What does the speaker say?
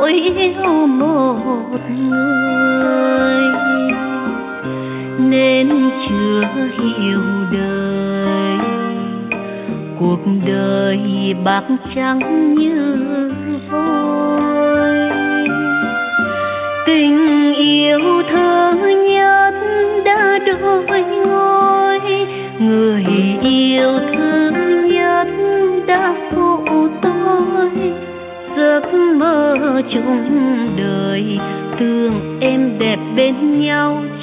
nỗi yêu một người, nên chưa hiểu đời. Cuộc đời bạc trắng như vôi, tình yêu thơ nhất đã đôi ngôi. Người yêu thứ nhất đã phụ tôi, giấc mơ chung đời thương em đẹp bên nhau.